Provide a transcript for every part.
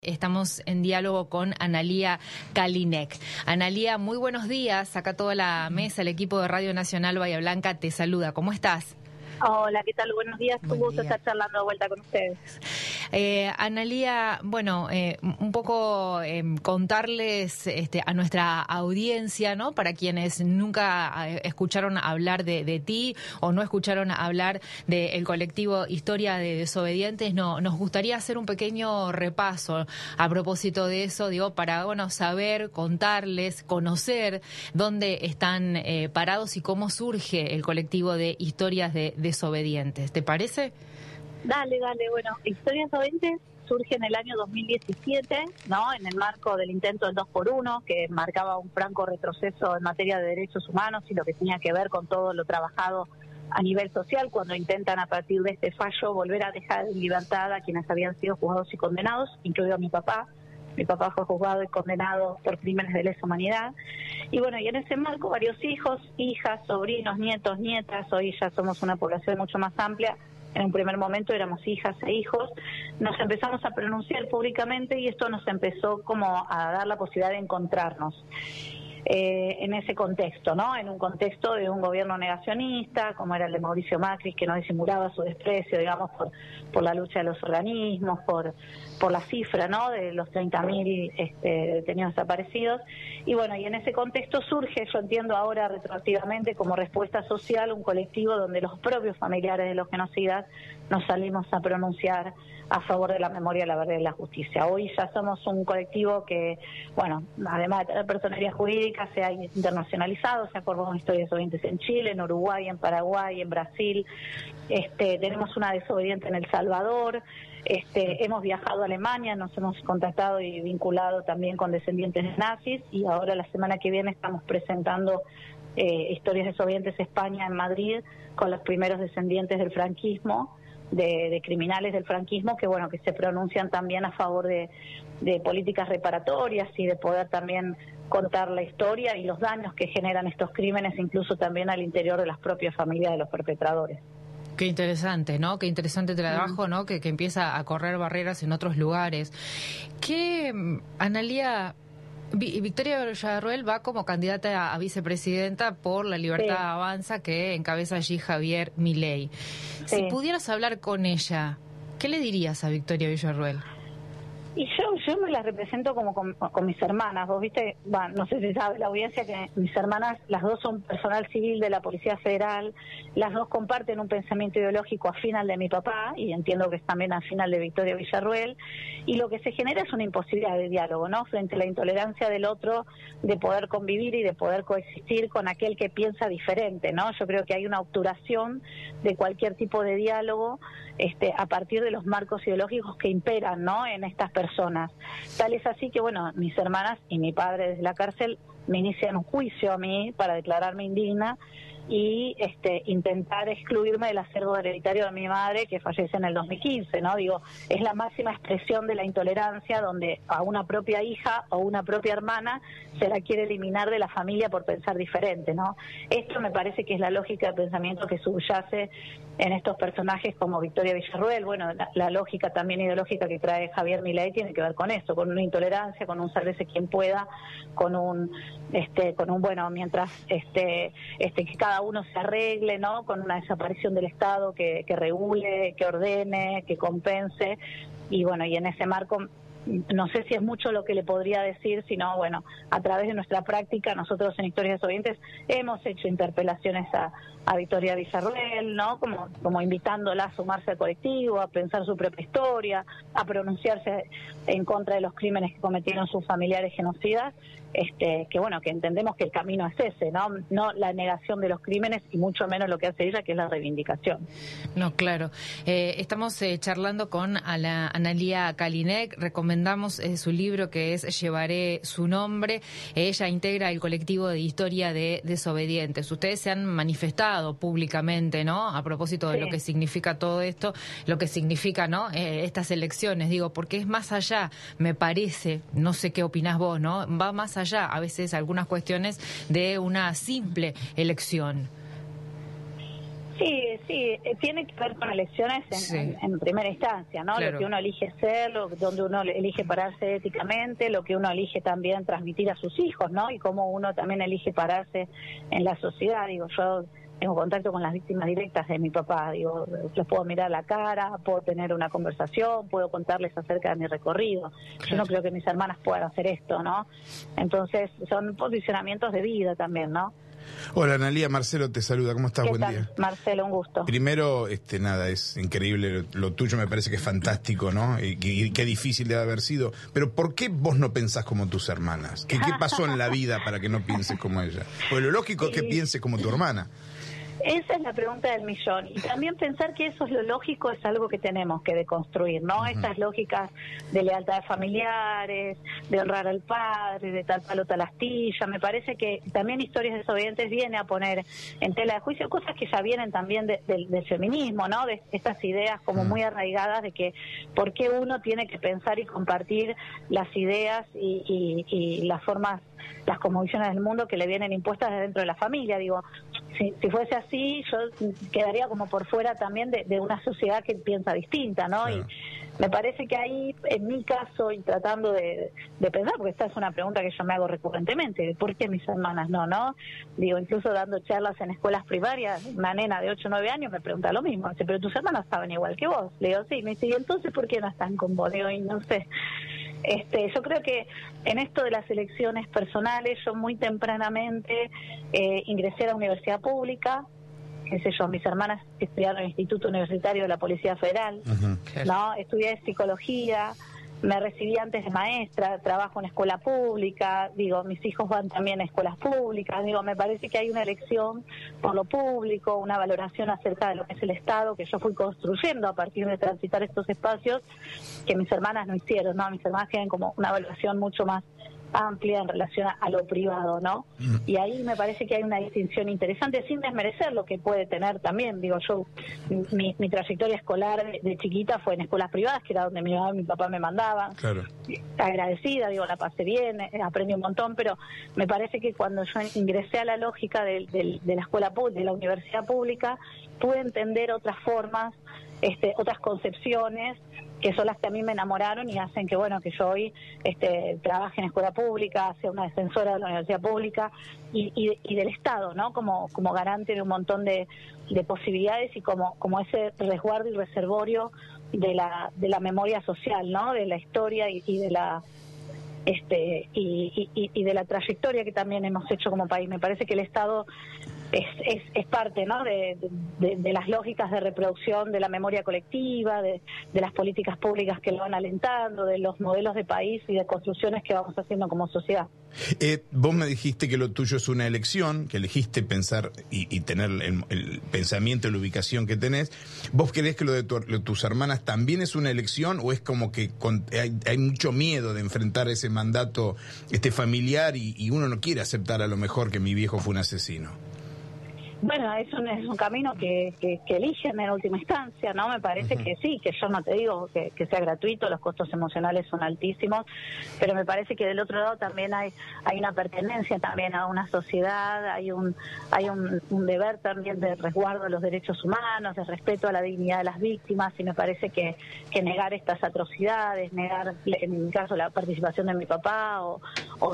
Estamos en diálogo con Analía Kalinek. Analía, muy buenos días. Acá toda la mesa, el equipo de Radio Nacional Bahía Blanca te saluda. ¿Cómo estás? Hola, ¿qué tal? Buenos días. Un gusto estar charlando de vuelta con ustedes. Analía, bueno, un poco contarles a nuestra audiencia, ¿no? Para quienes nunca escucharon hablar de ti o no escucharon hablar del colectivo Historia de Desobedientes, nos gustaría hacer un pequeño repaso a propósito de eso, digo, para, bueno, saber, contarles, conocer dónde están parados y cómo surge el colectivo de Historias de Desobedientes. ¿Te parece? Dale. Bueno, Historias Desobedientes surge en el año 2017, ¿no? En el marco del intento del 2x1, que marcaba un franco retroceso en materia de derechos humanos y lo que tenía que ver con todo lo trabajado a nivel social, cuando intentan a partir de este fallo volver a dejar en libertad a quienes habían sido juzgados y condenados, incluido a mi papá. Mi papá fue juzgado y condenado por crímenes de lesa humanidad. Y bueno, y en ese marco varios hijos, hijas, sobrinos, nietos, nietas, hoy ya somos una población mucho más amplia. En un primer momento éramos hijas e hijos, nos empezamos a pronunciar públicamente y esto nos empezó como a dar la posibilidad de encontrarnos. En ese contexto, ¿no? En un contexto de un gobierno negacionista, como era el de Mauricio Macri, que no disimulaba su desprecio, digamos, por la lucha de los organismos, por la cifra, ¿no? De los 30.000 detenidos desaparecidos. Y bueno, y en ese contexto surge, yo entiendo ahora retroactivamente, como respuesta social, un colectivo donde los propios familiares de los genocidas nos salimos a pronunciar a favor de la memoria, la verdad y la justicia. Hoy ya somos un colectivo que, bueno, además de tener personería jurídica, se ha internacionalizado, se ha formado Historias Desobedientes en Chile, en Uruguay, en Paraguay, en Brasil. Tenemos una desobediente en El Salvador. Hemos viajado a Alemania, nos hemos contactado y vinculado también con descendientes de nazis, y ahora la semana que viene estamos presentando Historias Desobedientes España en Madrid con los primeros descendientes del franquismo, de criminales del franquismo, que bueno, que se pronuncian también a favor de políticas reparatorias y de poder también contar la historia y los daños que generan estos crímenes, incluso también al interior de las propias familias de los perpetradores. Qué interesante, ¿no? Qué interesante trabajo, ¿no? Que empieza a correr barreras en otros lugares. ¿Qué, Analía, Victoria Villarruel va como candidata a vicepresidenta por La Libertad Avanza, que encabeza allí Javier Milei? Sí. Si pudieras hablar con ella, ¿qué le dirías a Victoria Villarruel? Y yo me las represento como con mis hermanas. Vos viste, bueno, no sé si sabe la audiencia que mis hermanas, las dos son personal civil de la Policía Federal, las dos comparten un pensamiento ideológico afín al de mi papá, y entiendo que es también afín al de Victoria Villarruel, y lo que se genera es una imposibilidad de diálogo, ¿no? Frente a la intolerancia del otro, de poder convivir y de poder coexistir con aquel que piensa diferente, ¿no? Yo creo que hay una obturación de cualquier tipo de diálogo a partir de los marcos ideológicos que imperan, ¿no? En estas personas. Tal es así que, bueno, mis hermanas y mi padre desde la cárcel me inician un juicio a mí para declararme indigna y intentar excluirme del acervo hereditario de mi madre, que fallece en el 2015, ¿no? Digo, es la máxima expresión de la intolerancia, donde a una propia hija o una propia hermana se la quiere eliminar de la familia por pensar diferente, ¿no? Esto me parece que es la lógica de pensamiento que subyace en estos personajes como Victoria Villarruel. Bueno, la lógica también ideológica que trae Javier Milei tiene que ver con esto, con una intolerancia, con un sálvese quien pueda, con un bueno, mientras que cada uno se arregle, ¿no? Con una desaparición del Estado que regule, que ordene, que compense. Y bueno, y en ese marco no sé si es mucho lo que le podría decir, sino bueno, a través de nuestra práctica, nosotros en Historias Desobedientes hemos hecho interpelaciones a Victoria Villarruel, ¿no? Como invitándola a sumarse al colectivo, a pensar su propia historia, a pronunciarse en contra de los crímenes que cometieron sus familiares genocidas, que bueno, que entendemos que el camino es ese, no la negación de los crímenes y mucho menos lo que hace ella, que es la reivindicación. No, claro. Estamos charlando con Analía Kalinek. Recomendamos su libro, que es Llevaré su nombre. Ella integra el colectivo de Historia de Desobedientes. Ustedes se han manifestado públicamente, ¿no? A propósito de lo que significa todo esto, lo que significa, ¿no? Estas elecciones, digo, porque es más allá, me parece, no sé qué opinás vos, ¿no? Va más allá, a veces, algunas cuestiones de una simple elección. Sí, tiene que ver con elecciones en primera instancia, ¿no? Claro. Lo que uno elige ser, donde uno elige pararse éticamente, lo que uno elige también transmitir a sus hijos, ¿no? Y cómo uno también elige pararse en la sociedad. Digo, yo tengo contacto con las víctimas directas de mi papá, digo, los puedo mirar a la cara, puedo tener una conversación, puedo contarles acerca de mi recorrido. Claro. Yo no creo que mis hermanas puedan hacer esto, ¿no? Entonces, son posicionamientos de vida también, ¿no? Hola, Analía, Marcelo te saluda, ¿cómo estás? ¿Qué Buen tal, día. Marcelo? Un gusto. Primero, nada, es increíble, lo tuyo me parece que es fantástico, ¿no? Y qué difícil debe haber sido. Pero ¿por qué vos no pensás como tus hermanas? ¿Qué pasó en la vida para que no pienses como ella? Pues lo lógico es que pienses como tu hermana. Esa es la pregunta del millón. Y también pensar que eso es lo lógico es algo que tenemos que deconstruir, ¿no? Estas lógicas de lealtad de familiares, de honrar al padre, de tal palo tal astilla. Me parece que también Historias Desobedientes viene a poner en tela de juicio cosas que ya vienen también del feminismo, ¿no? De estas ideas como muy arraigadas de que por qué uno tiene que pensar y compartir las ideas y las formas, las cosmovisiones del mundo que le vienen impuestas de dentro de la familia. Digo, si fuese así, yo quedaría como por fuera también de una sociedad que piensa distinta, ¿no? Claro. Y me parece que ahí, en mi caso, y tratando de pensar, porque esta es una pregunta que yo me hago recurrentemente, ¿por qué mis hermanas no? Digo, incluso dando charlas en escuelas primarias, una nena de 8 o 9 años me pregunta lo mismo, dice, pero tus hermanas saben igual que vos. Le digo, sí, me dice, ¿y entonces por qué no están con vos? Digo, y no sé. Yo creo que en esto de las elecciones personales, yo muy tempranamente ingresé a la universidad pública, qué sé yo, mis hermanas estudiaron en el Instituto Universitario de la Policía Federal, ¿no? Estudié psicología, me recibí antes de maestra, trabajo en escuela pública, digo, mis hijos van también a escuelas públicas, digo, me parece que hay una elección por lo público, una valoración acerca de lo que es el Estado, que yo fui construyendo a partir de transitar estos espacios, que mis hermanas no hicieron, ¿no? Mis hermanas tienen como una valoración mucho más amplia en relación a lo privado, ¿no? Y ahí me parece que hay una distinción interesante, sin desmerecer lo que puede tener también. Digo, yo, mi trayectoria escolar de chiquita fue en escuelas privadas, que era donde mi mamá y mi papá me mandaban. Claro. Agradecida, digo, la pasé bien, aprendí un montón, pero me parece que cuando yo ingresé a la lógica de la escuela pública, de la universidad pública, pude entender otras formas, otras concepciones, que son las que a mí me enamoraron y hacen que, bueno, que yo hoy trabaje en escuela pública, sea una defensora de la universidad pública y del Estado, ¿no? Como garante de un montón de posibilidades y como ese resguardo y reservorio de la memoria social, ¿no? De la historia y de la y de la trayectoria que también hemos hecho como país. Me parece que el Estado es parte, ¿no? de las lógicas de reproducción de la memoria colectiva, de las políticas públicas que lo van alentando, de los modelos de país y de construcciones que vamos haciendo como sociedad. Vos me dijiste que lo tuyo es una elección, que elegiste pensar y tener el pensamiento y la ubicación que tenés. ¿Vos creés que lo de tus hermanas también es una elección o es como que hay mucho miedo de enfrentar ese mandato familiar y uno no quiere aceptar a lo mejor que mi viejo fue un asesino? Bueno, es un camino que eligen en última instancia, ¿no? Me parece que sí, que yo no te digo que sea gratuito, los costos emocionales son altísimos, pero me parece que del otro lado también hay una pertenencia también a una sociedad, hay un deber también de resguardo de los derechos humanos, de respeto a la dignidad de las víctimas, y me parece que negar estas atrocidades, negar, en mi caso, la participación de mi papá o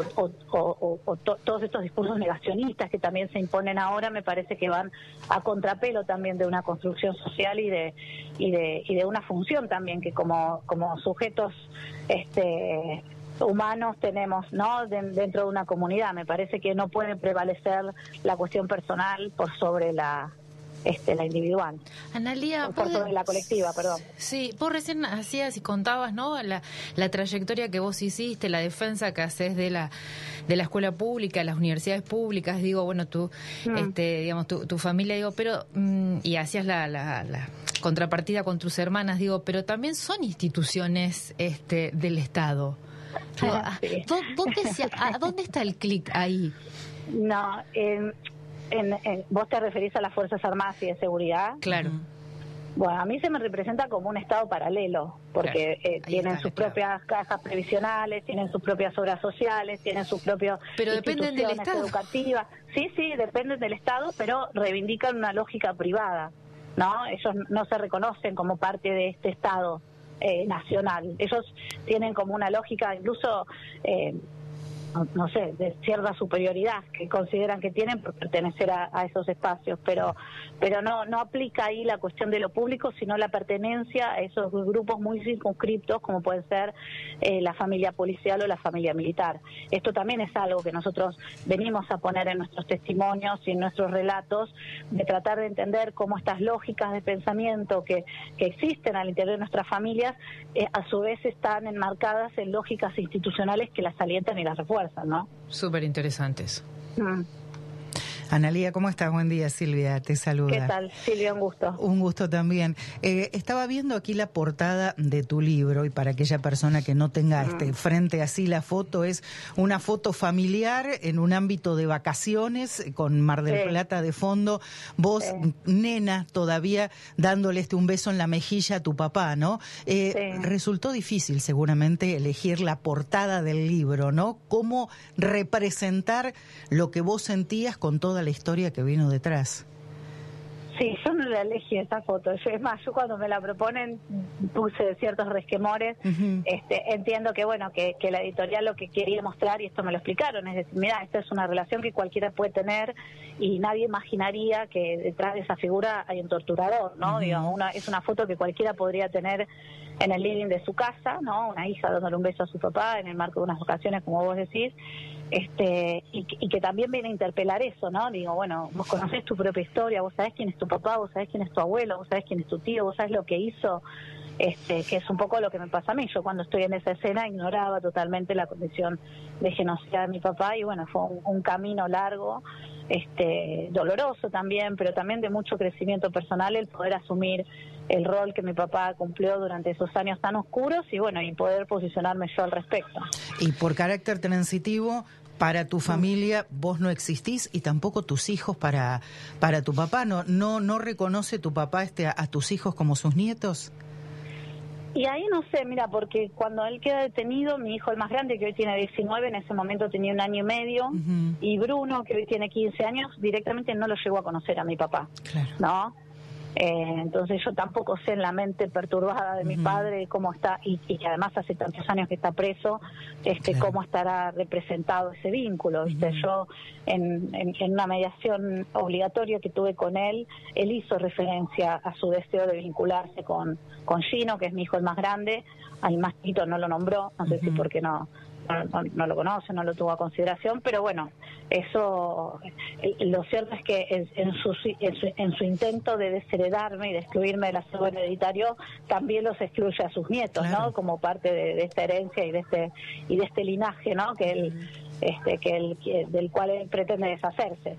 todos estos discursos negacionistas que también se imponen ahora, me parece que van a contrapelo también de una construcción social y de una función también que como sujetos humanos tenemos, ¿no? Dentro de una comunidad. Me parece que no puede prevalecer la cuestión personal por sobre la individual. Analía, por sobre la colectiva, perdón. Sí, vos recién hacías y contabas, ¿no? La trayectoria que vos hiciste, la defensa que haces de la escuela pública, las universidades públicas, digo, bueno, tú, digamos, tu familia, digo, pero, y hacías la contrapartida con tus hermanas, digo, pero también son instituciones del Estado. Sí. ¿Dónde está el clic ahí? No, ¿vos te referís a las Fuerzas Armadas y de Seguridad? Claro. Bueno, a mí se me representa como un Estado paralelo, porque Claro, tienen sus propias cajas previsionales, tienen sus propias obras sociales, tienen sus propias Pero dependen del Estado. educativas. Sí, dependen del Estado, pero reivindican una lógica privada, ¿no? Ellos no se reconocen como parte de este Estado nacional. Ellos tienen como una lógica incluso... no sé, de cierta superioridad que consideran que tienen por pertenecer a esos espacios, pero no aplica ahí la cuestión de lo público, sino la pertenencia a esos grupos muy circunscriptos, como pueden ser la familia policial o la familia militar. Esto también es algo que nosotros venimos a poner en nuestros testimonios y en nuestros relatos, de tratar de entender cómo estas lógicas de pensamiento que existen al interior de nuestras familias, a su vez están enmarcadas en lógicas institucionales que las alientan y las refuerzan, ¿no? Súper interesantes. Analía, ¿cómo estás? Buen día, Silvia, te saluda. ¿Qué tal, Silvia? Un gusto. Un gusto también. Estaba viendo aquí la portada de tu libro, y para aquella persona que no tenga frente así la foto, es una foto familiar en un ámbito de vacaciones, con Mar del Plata de fondo, vos, nena, todavía dándole un beso en la mejilla a tu papá, ¿no? Resultó difícil seguramente elegir la portada del libro, ¿no? ¿Cómo representar lo que vos sentías con toda la historia que vino detrás? Sí, yo no la elegí esa foto. Es más, yo cuando me la proponen puse ciertos resquemores. Entiendo que bueno, que la editorial lo que quería mostrar, y esto me lo explicaron, es decir, mira, esta es una relación que cualquiera puede tener y nadie imaginaría que detrás de esa figura hay un torturador, ¿no? Digamos, es una foto que cualquiera podría tener en el living de su casa, ¿no? Una hija dándole un beso a su papá en el marco de unas vacaciones, como vos decís. Y que también viene a interpelar eso, ¿no? Digo, bueno, vos conocés tu propia historia, vos sabés quién es tu papá, vos sabés quién es tu abuelo, vos sabés quién es tu tío, vos sabés lo que hizo, que es un poco lo que me pasa a mí. Yo cuando estoy en esa escena ignoraba totalmente la condición de genocida de mi papá, y bueno, fue un camino largo, doloroso también, pero también de mucho crecimiento personal, el poder asumir el rol que mi papá cumplió durante esos años tan oscuros, y bueno, y poder posicionarme yo al respecto. Y por carácter transitivo, para tu familia vos no existís, y tampoco tus hijos para tu papá. ¿No reconoce tu papá a tus hijos como sus nietos? Y ahí no sé, mira, porque cuando él queda detenido, mi hijo el más grande, que hoy tiene 19, en ese momento tenía 1 año y medio, y Bruno, que hoy tiene 15 años, directamente no lo llegó a conocer a mi papá, claro, ¿no? Entonces yo tampoco sé en la mente perturbada de mi padre cómo está, y que además hace tantos años que está preso, claro, cómo estará representado ese vínculo, ¿viste? Yo en una mediación obligatoria que tuve con él hizo referencia a su deseo de vincularse con Gino, que es mi hijo el más grande. Al más chiquito no lo nombró, no sé si porque no lo conoce, no lo tuvo a consideración, pero bueno, eso, lo cierto es que en su intento de desheredarme y de excluirme del acervo hereditario, también los excluye a sus nietos, claro, ¿no? Como parte de esta herencia y de este linaje, ¿no? Que él, del cual él pretende deshacerse.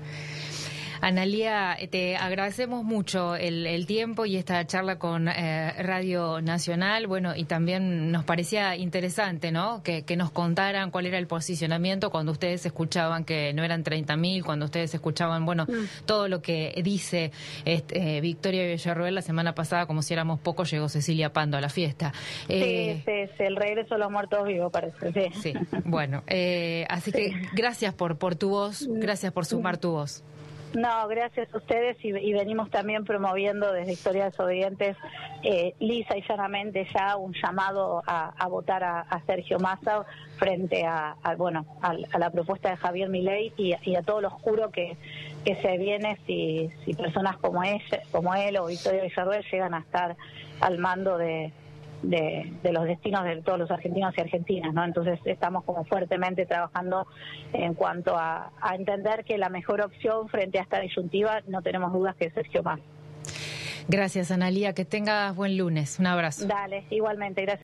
Analía, te agradecemos mucho el tiempo y esta charla con Radio Nacional. Bueno, y también nos parecía interesante, ¿no? Que nos contaran cuál era el posicionamiento cuando ustedes escuchaban que no eran 30.000, cuando ustedes escuchaban, bueno, todo lo que dice Victoria Villarroel la semana pasada, como si éramos pocos, llegó Cecilia Pando a la fiesta. Sí, el regreso de los muertos vivos, parece. Sí, bueno, así que gracias por tu voz, gracias por sumar tu voz. No, gracias a ustedes, y venimos también promoviendo desde Historia Desobedientes lisa y llanamente ya un llamado a votar a Sergio Massa frente a la propuesta de Javier Milei y a todo lo oscuro que se viene si personas como él o Victoria Villarroel llegan a estar al mando de los destinos de todos los argentinos y argentinas, ¿no? Entonces estamos como fuertemente trabajando en cuanto a entender que la mejor opción frente a esta disyuntiva, no tenemos dudas, que es Sergio Massa. Gracias, Analía, que tengas buen lunes. Un abrazo. Dale, igualmente, gracias.